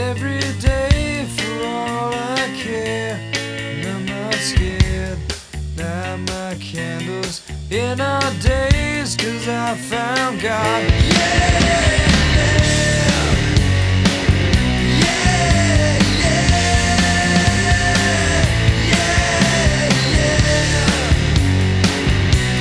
every day for all I care. And I'm not scared. Light my candles in our days, 'cause I found God. Yeah!